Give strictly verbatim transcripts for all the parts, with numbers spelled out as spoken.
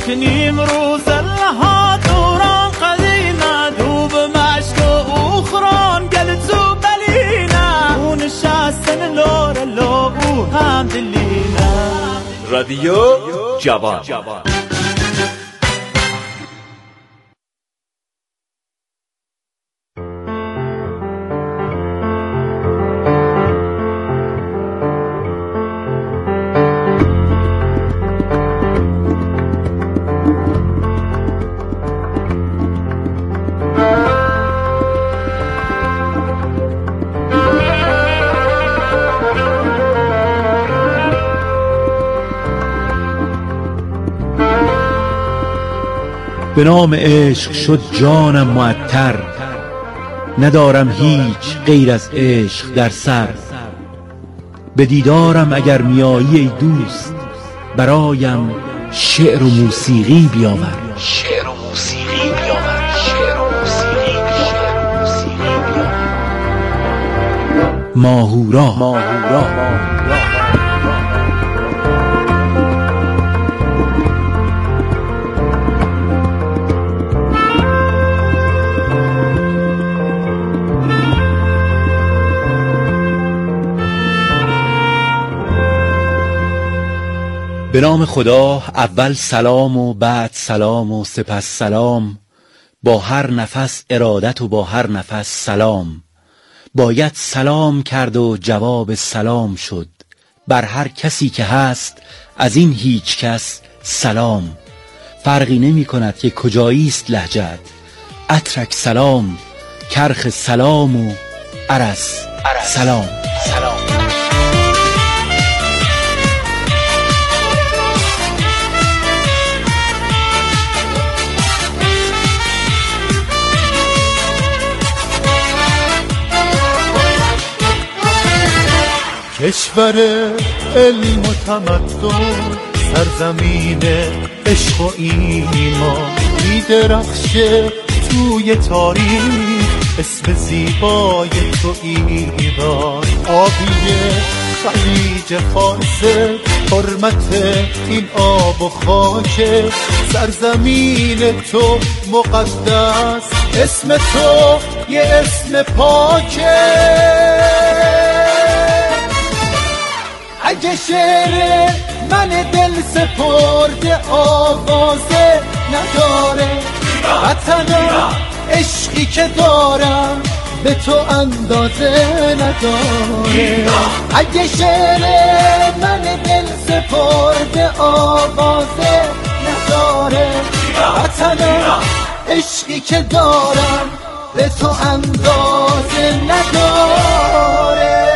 کنیم روز لها دوران قدینا دوب مشک و اخران گلتو بلینا اون شستن لور لو او هم دلینا. رادیو جوان. به نام عشق شد جانم معطر، ندارم هیچ غیر از عشق در سر. به دیدارم اگر میایی ای دوست، برایم شعر و موسیقی بیاور. شعر و موسیقی بیاور. شعر و موسیقی بیاور. ماهورا. ماهورا. به نام خدا، اول سلام و بعد سلام و سپس سلام. با هر نفس ارادت و با هر نفس سلام. باید سلام کرد و جواب سلام شد. بر هر کسی که هست از این هیچ کس سلام. فرقی نمی کند که کجاییست لهجت. اترک سلام، کرخ سلام و عرس سلام. سلام. کشور علم و تمدن، سرزمین عشق و ایمان، می‌درخشه توی تاریخ اسم زیبای تو ایران. آبی خلیج فارس، حرمت این آب و خاک، سرزمین تو مقدس، اسم تو یه اسم پاکه. اگه شعر من دل سپرده آوازه نداره، وطنم عشقی که دارم به تو اندازه نداره. اگه شعر من دل سپرده آوازه نداره، وطنم عشقی که دارم به تو اندازه نداره.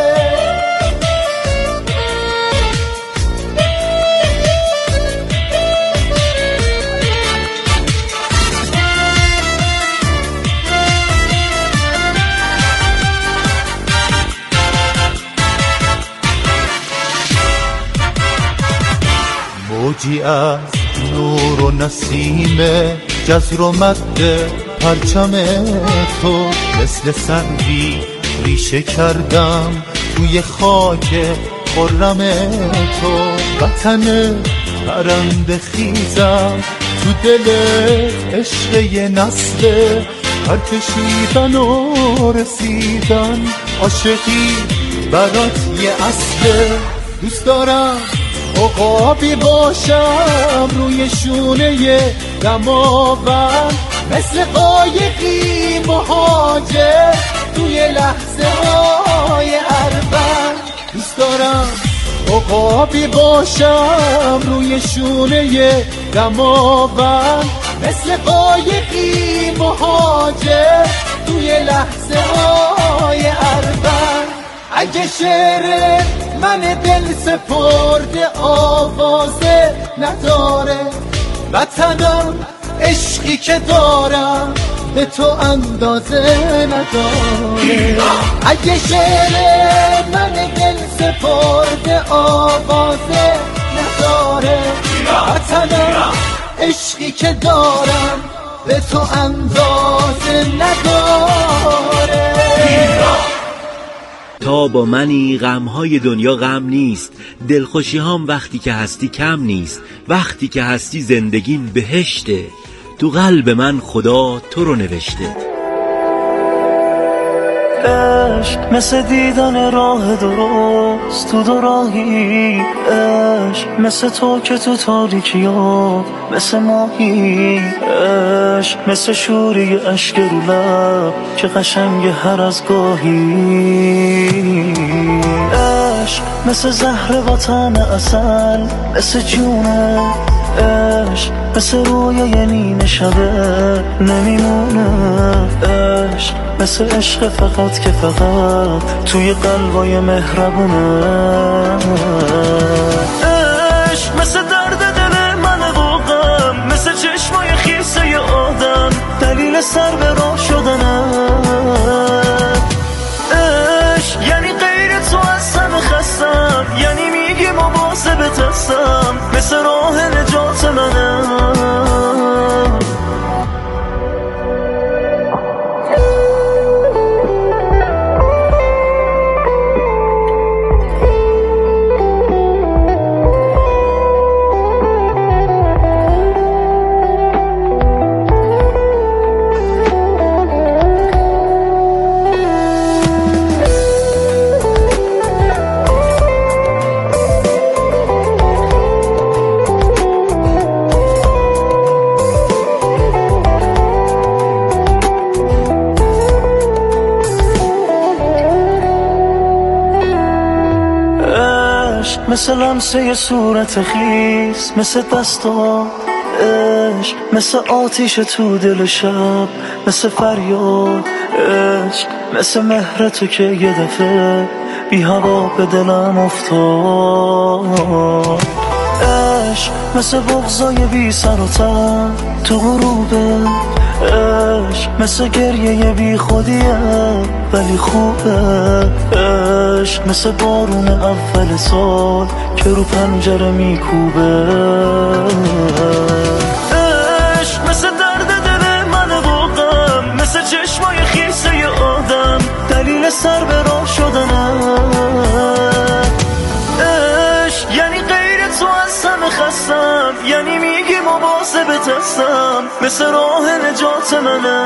موجی از نور و نسیم، جزر و مد پرچم تو، مثل سنگی ریشه کردم توی خاک خرم تو. وطن پرنده خیزم تو دل عشق یه نسل، پرکشیدن و رسیدن عاشقی برات یه اصله. دوست دارم عقابی باشم روی شونه دماوند، مثل قایقی مهاجر توی لحظه های اربن. دوست دارم عقابی باشم روی شونه دماوند، مثل قایقی مهاجر توی لحظه های اربن. اگه شعر من دل سپرده آوازه نداره، وطنم عشقی که دارم به تو اندازه نداره. اگه شعر من دل سپرده آوازه نداره، وطنم عشقی که دارم به تو اندازه نداره. آفتاب و منی، غمهای دنیا غم نیست، دلخوشی هم وقتی که هستی کم نیست، وقتی که هستی زندگیم بهشته، تو قلب من خدا تو رو نوشته. عشق مثل دیدن راه درست تو دو راهی، عشق مثل تو که تو تاریکی ها مثل ماهی، عشق مثل شوری عشق رو لب که قشنگ هر از گاهی، عشق مثل زهر و طعم عسل مثل جونه، عشق مثل رویای نیمه شبه نمیمونه، عشق مثل عشق فقط که فقط توی قلبای مهربونه، عشق مثل درد دل من واقعا، مثل چشمای خیسه آدم دلیل سر به راه شدنه، عشق یعنی غیر تو از همه خستم، یعنی میگی مواظب هستم، مثل راه نجات منه. مثل لمسه صورت خیس، مثل دستا عشق، مثل آتیش تو دل شب، مثل فریاد عشق، مثل مهر تو که یه دفعه بی هوا به دلم افتاد، عشق مثل بغضای بی سر و تن تو غروبه، عشق مثل گریه بی خودیه ولی خوبه، عشق مثل بارون اول سال که رو پنجره میکوبه، عشق مثل درد دل من واقعا، مثل چشمای خیسه آدم دلیل سر به راه شدنه، عشق یعنی غیر تو از همه خستم، یعنی میگی مواظبت هستم، مثل راه نجات منه.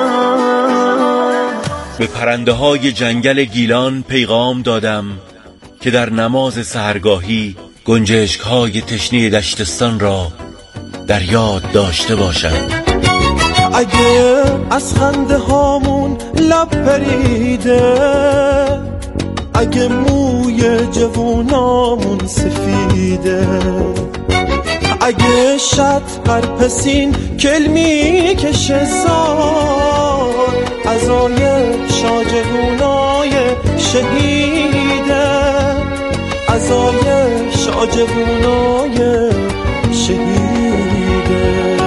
به پرنده های جنگل گیلان پیغام دادم که در نماز سحرگاهی گنجشک های تشنه دشتستان را در یاد داشته باشند. اگه از خنده هامون لب پریده، اگه موی جوونامون سفیده، اگه شط هر پسین کلمی کشه زار، ازای شاجهونای شهیده، ازای شاجهونای شهیده.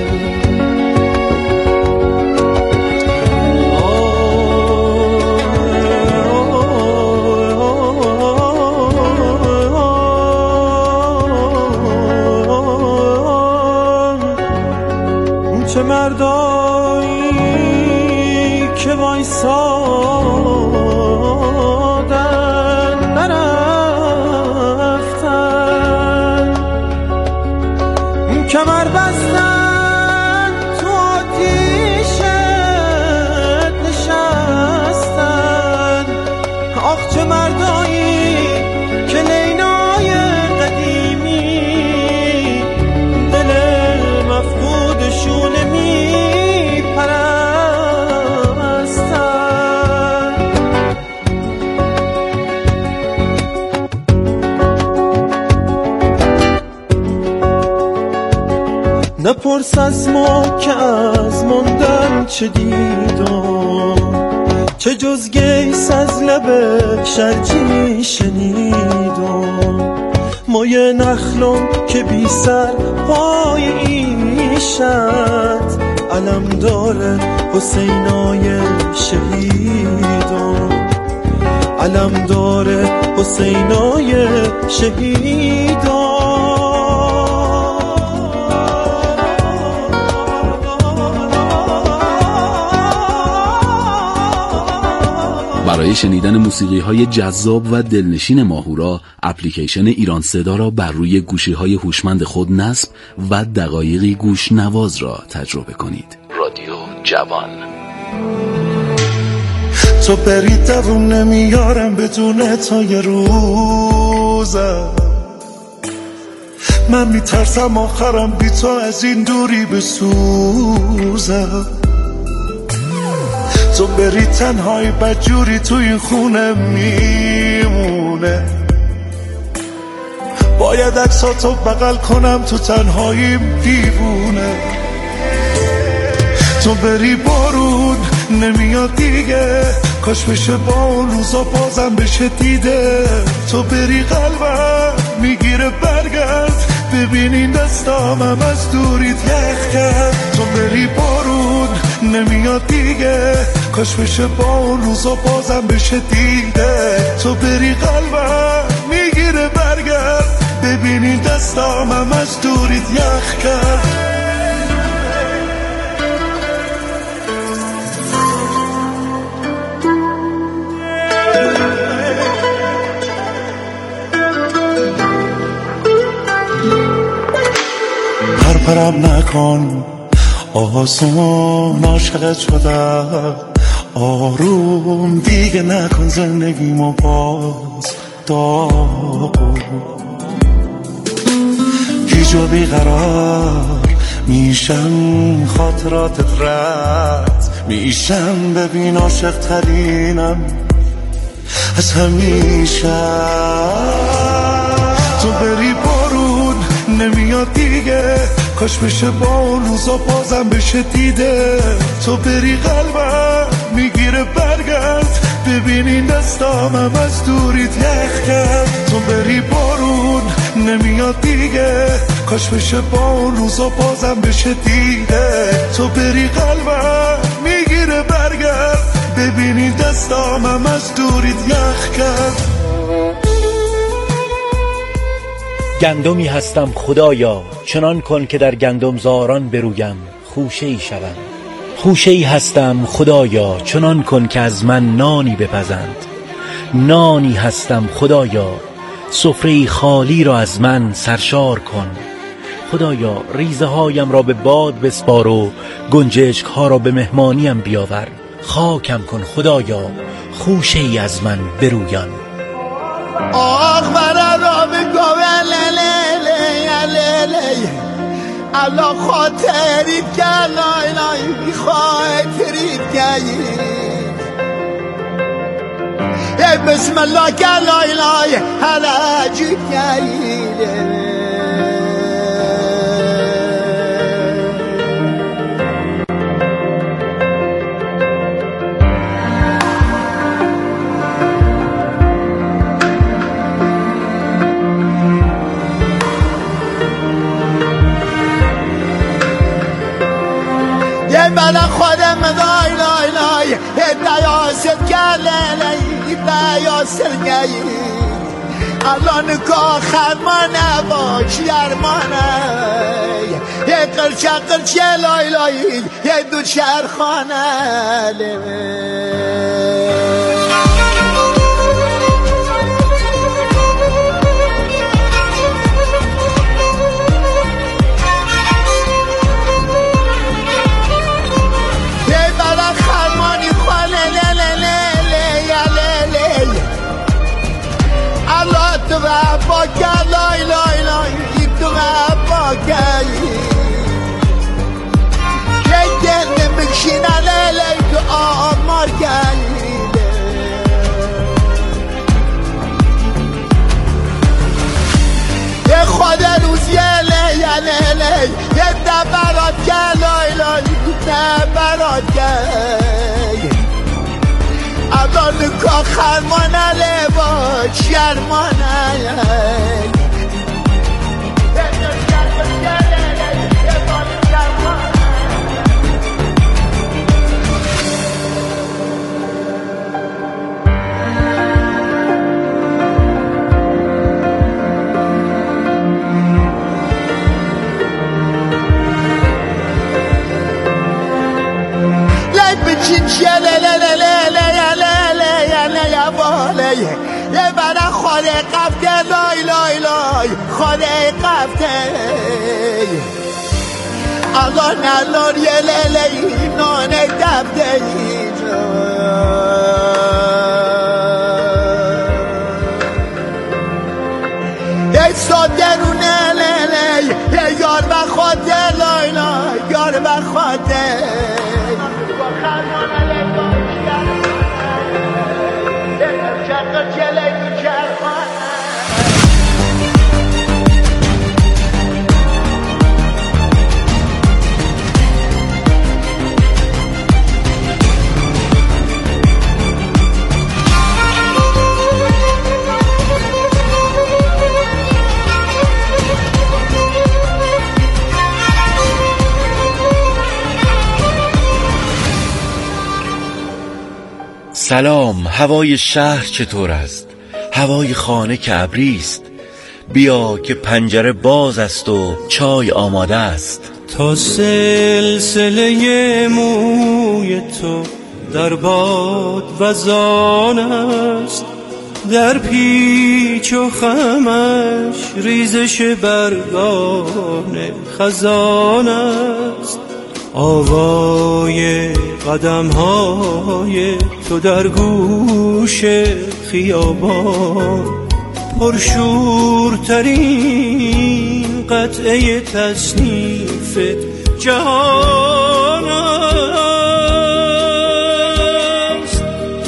چه مردایی که وایسادن نرفتن، کمر بستن تو آتیشت نشستن، آخ چه مردایی که لینای قدیمی دل مفقودشون نپرس از ما که از موندن چه دیدم، چه جز گیس از لب شرجی شنیدم، مایه نخلم که بی سر پای ایشت، علم داره حسینای شهیدم، علم داره حسینای شهیدم. برای برای شنیدن موسیقی‌های جذاب و دلنشین ماهورا، اپلیکیشن ایران صدا را بر روی گوشی‌های هوشمند خود نصب و دقایقی گوش نواز را تجربه کنید. رادیو جوان. تو بری دوون نمیارم بدون تا یه روزه، من میترسم آخرم بی تو از این دوری بسوزه. تو بری تنهایی بدجوری تو این خونه میمونه، باید عکساتو بغل کنم تو تنهایی دیوونه. تو بری بارون نمیاد دیگه، کاش بشه با اون روزا بازم بشه دیده. تو بری قلبم میگیره برگرد، ببینین دستامم از دوریت یخ کرد. تو بری بارون نمیاد دیگه، کاش بشه با اون روزا بازم بشه دیده. تو بری قلبم میگیره برگرد، ببینین دستامم از دوریت یخ کرد. پرپرم نکن آسان، عاشقت شدم آروم دیگه نکن زندگیمو باز داغون. هیچو بیقرار میشم خاطراتت رد میشم، ببین عاشق ترینم از همیشه. تو بری بارون نمیاد دیگه، کاش بشه با اون روزا بازم بشه دیده. تو بری قلبم میگیره برگرد، ببینین دستامم از دوریت یخ کرد. تو بری بارون نمیاد دیگه، کاش بشه با اون روزا بازم بشه دیده. تو بری قلبم میگیره برگرد، ببینین دستامم از دوریت یخ کرد. گندمی هستم خدایا، چنان کن که در گندم زاران برویم خوشه ای شوم. خوشه ای هستم خدایا، چنان کن که از من نانی بپزند. نانی هستم خدایا، سفره خالی را از من سرشار کن. خدایا ریزه هایم را به باد بسپار و گنجشک ها را به مهمانیم بیاور. خاکم کن خدایا، خوشه ای از من برویان. آخ برا را بگوه لیلی لیلی، الله خاطریت گلای لای خاطریت گلی. ای بسم الله گلای لای حلاجیت گلی. بلا خودم دای لای لای دیاست گلی دیاست گلی. الان نگاه خرمانه باش یرمانه، یه قرچه قرچه لای لای یه دو شرخانه. تو با گلای لای لای تو با گلی. یه گل نمیشینه لیلی تو آمار گلی. یه خود روز یه لیلی لیلی یه دبرات گلای لای دبرات گلی. الان نگاه خرمانه لباش شرمانه. لی بچین شله لی لی لی لی لی لی لی خاله قفته لای لای لای خاله قفته الله نلار یه لیلی نانه دفته ای صادرونه لیلی یار بخواته لای لای یار بخواته سلام، هوای شهر چطور است؟ هوای خانه که ابریست. بیا که پنجره باز است و چای آماده است. تا سلسله موی تو در باد وزان است، در پیچ و خمش ریزش برگان خزان است. آوای قدم های تو در گوش خیابان پرشورترین قطعه تصنیف جهان است.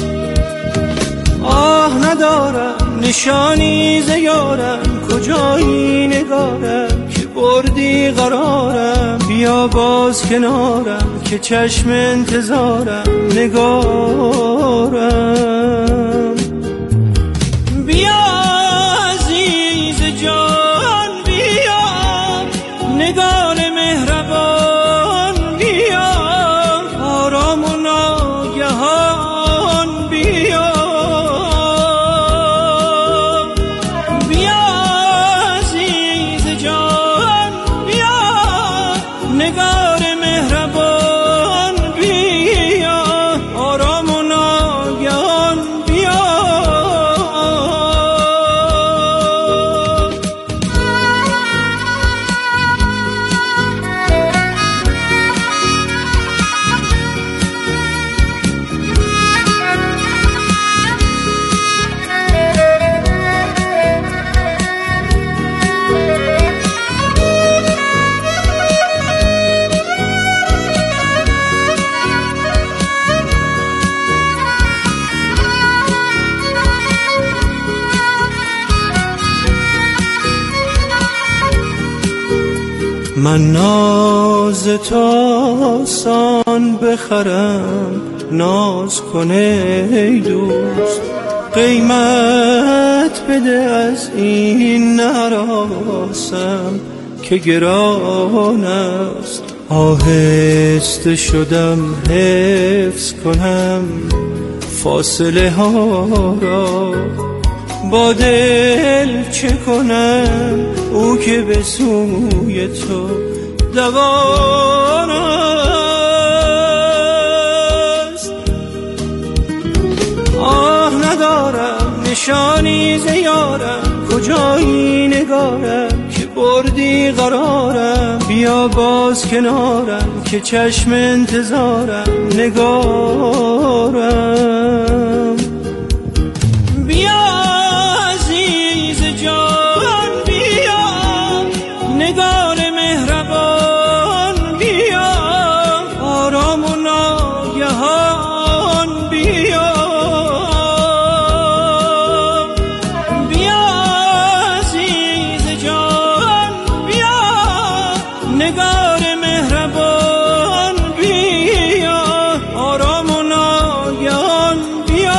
آه ندارم نشانی ز یارم، کجایی نگارم که بردی قرارم. بیا باز کنارم که چشم انتظارم نگارم. بیا عزیز جان بیا نگار مهربان، بیا آرام و ناگهان بیا. بیا عزیز جان بیا نگار مهربان، بیا آرام و ناگهان بیا. من ناز تو آسان بخرم، ناز کنه ای دوست. قیمت بده از این نراسم که گران است. آهسته شدم حفظ کنم فاصله ها را، با دل چه کنم او که به سوی تو دوان است. آه ندارم نشانی ز یارم، کجایی نگارم که بردی قرارم. بیا باز کنارم که چشم انتظارم نگارم. بیا عزیز جان بیا نگار مهربان، بیا آرام و ناگهان بیا. بیا عزیز جان بیا نگار مهربان، بیا آرام و ناگهان بیا.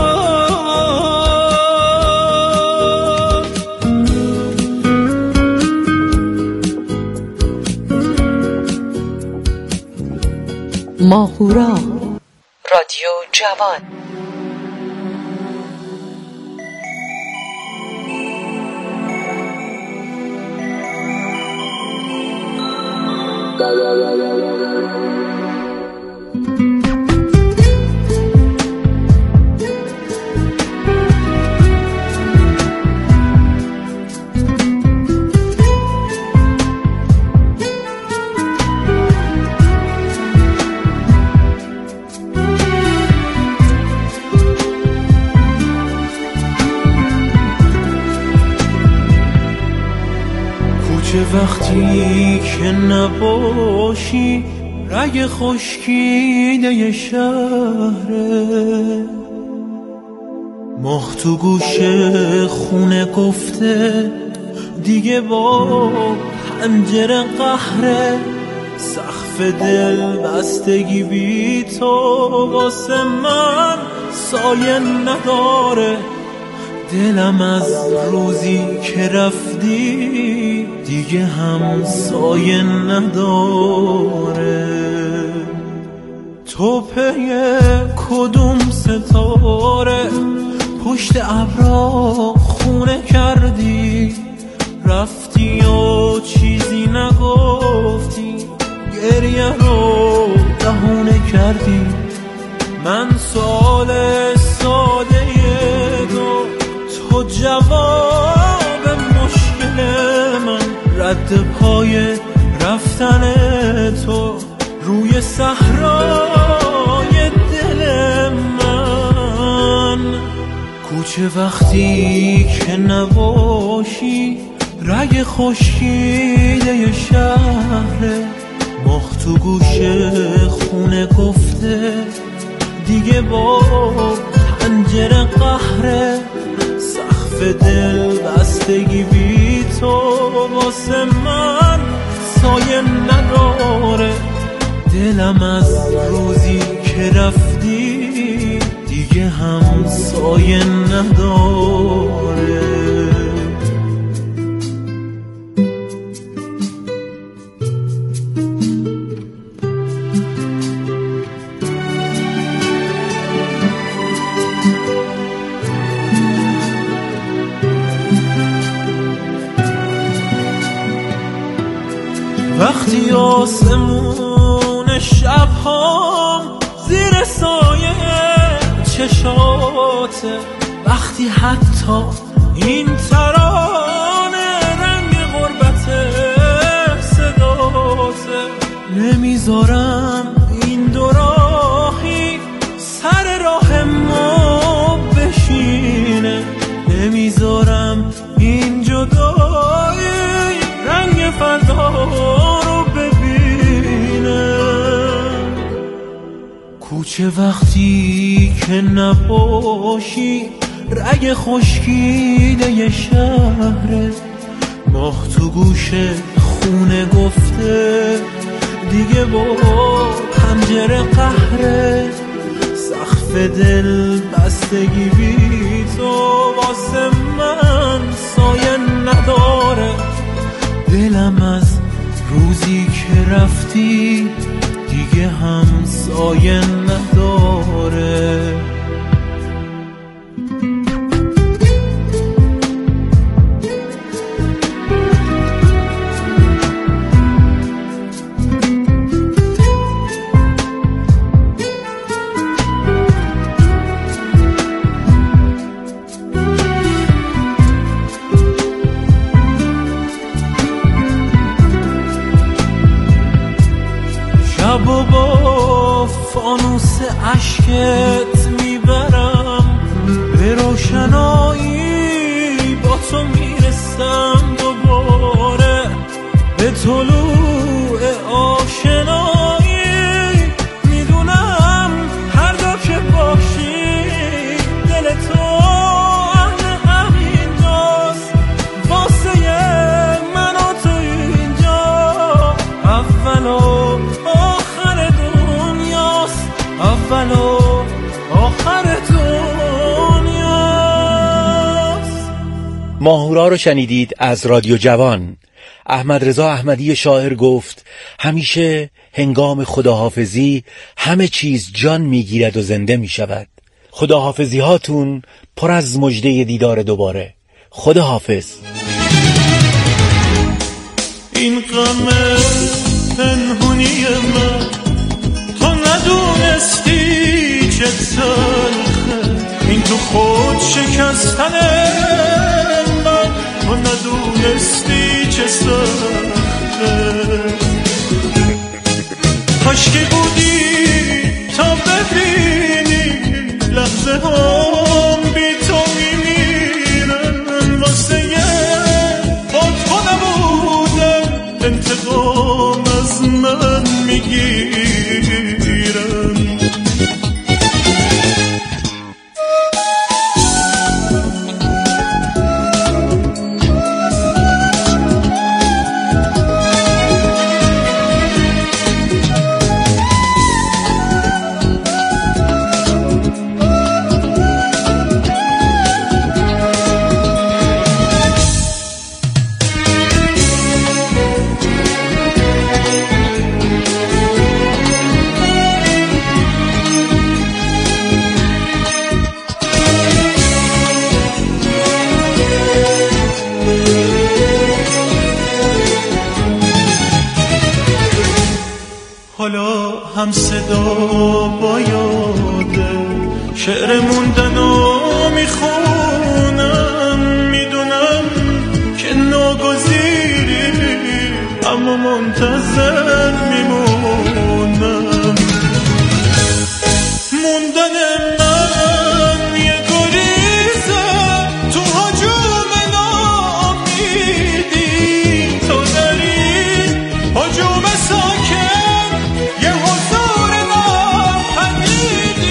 ماهورا رادیو جوان. وقتی که نباشی رگ خشکیده شهره، ماه تو گوشه خونه گفته دیگه با پنجره قهره، سقف دل بستگی بی تو واسه من سایه نداره، دلم از روزی که رفتی دیگه هم سایه نداره. تو پی کدوم ستاره پشت ابرا خونه کردی، رفتی و چیزی نگفتی، گریه رو دهونه کردی. من سوال ساده دو، تو جواب مشکل من، رد پای رفتن تو روی صحرای دل من. کوچه وقتی که نباشی رگ خشکیده شهره، ماه تو گوشه خونه گفته دیگه با پنجره قهره، سقف دل بستگی بی تو واسه من سایه نداره، دلم از روزی که رفتی دیگه هم سایه نداره. وقتی آسمون شب‌هام زیر سایه چشاته، وقتی حتی این ترانه رنگ غربت صداته، نمیذارم این دو راهی سر راه ما بشینه، نمیذارم این جدایی رنگ فردا رو ببینه. کوچه وقتی که نباشی رگ خشکیده شهره، ماه تو گوشه خونه گفته دیگه با پنجره قهره، سقف دل بستگی بی تو واسه من سایه نداره، دلم از روزی که رفتی دیگه هم سایه نداره. شب و با فانوس عشقت میبرم به روشنایی، با تو میرسم دوباره به طلوع آشنایی. میدونم هر جا که باشی دل تو اهل همینجاست، واسه من و تو اینجا اول و آخر دنیاست، اول و آخر دنیاست. ماهورا رو شنیدید از رادیو جوان. احمد رضا احمدی شاعر گفت همیشه هنگام خداحافظی همه چیز جان میگیرد و زنده میشود. خداحافظی هاتون پر از مژده دیدار دوباره. خداحافظ. این غم پنهونی من تو ندونستی چه تلخه، این تو خود شکستن من تو ندونستی چه سخته. کاشکی بودی تا ببینی لحظه هم بی تو میمیرن، واسه یه با تو نبودن جام از من میگیرن. حالا هم صدا با یاده شعر موندنو میخونم، میدونم که ناگزیری اما منتظر میمونم. موندن من یه گریزه تو هجوم نامیدی، تو داری هجوم ساکن یه حضور ناپدیدی.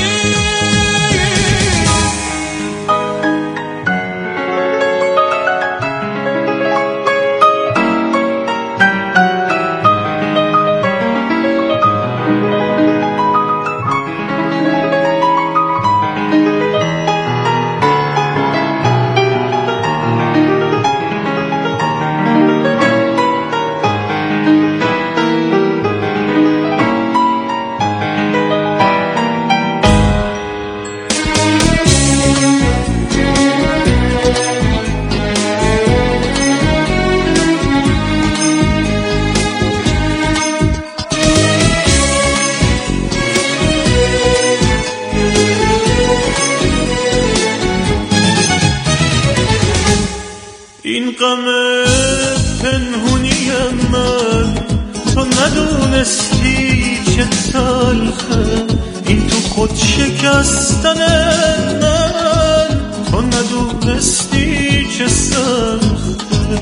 این غم پنهونی من تو ندونستی چه تلخه، این تو خود شکستن من تو ندونستی چه سخته.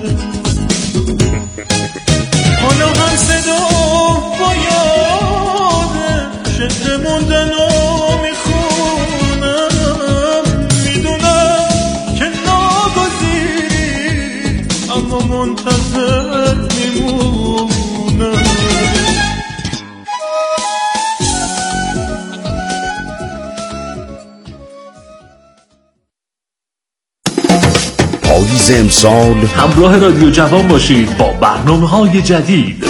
حالا هم صدا با یاده شعر موندن و میخونم، میدونم که ناگزیری اما منتظر میمونم. پاییز امسال همراه رادیو جوان باشید با برنامه‌های جدید.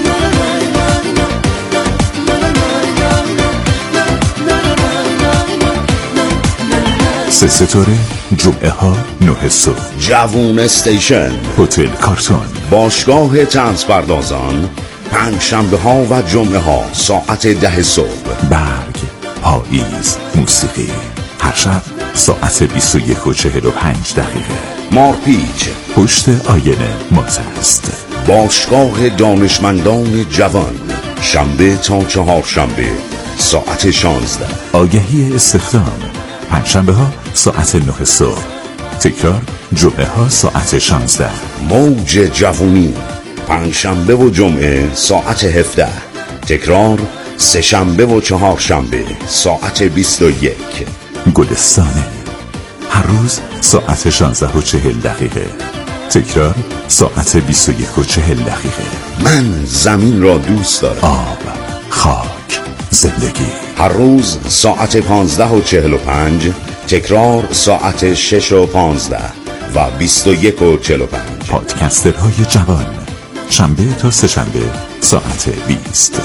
سه ستاره، جمعه ها نه صبح، جوون استیشن، هتل کارتون، باشگاه طنز پردازان، پنج شنبه ها و جمعه ها ساعت ده صبح. برگ، پاییز، موسیقی، هر شب ساعت بیست و یک و چهل و پنج دقیقه. مارپیچ، پشت آینه ماز است. باشگاه دانشمندان جوان، شنبه تا چهار شنبه ساعت شانزده. آگهی استخدام، پنجشنبه ها ساعت نه صبح، تکرار جمعه ها ساعت شانزده. موج جوونی، پنجشنبه و جمعه ساعت هفده، تکرار سه شنبه و چهار شنبه ساعت بیست و یک. گلستانه، هر روز ساعت شانزده و چهل دقیقه، تکرار ساعت بیست و یک و چهل دقیقه. من زمین را دوست دارم. آب، خاک، زندگی، هر روز ساعت پانزده و چهل و پنج، تکرار ساعت شش و پانزده و بیست و یک و چهل و پنج. پادکسترهای جوان، شنبه تا سه شنبه ساعت بیست.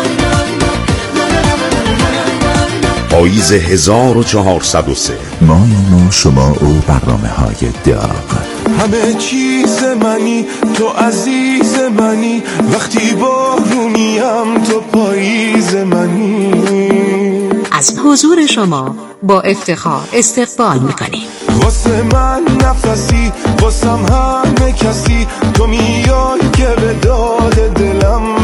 پاییز هزار و چهارصد و سه، ماییم و شما و برنامه های داغ. همه چیز منی، تو عزیز منی، وقتی بارونیم تو پاییز منی. از حضور شما با افتخار استقبال میکنیم. واسه من نفسی، واسم همه کسی، تو میای که به داد دلم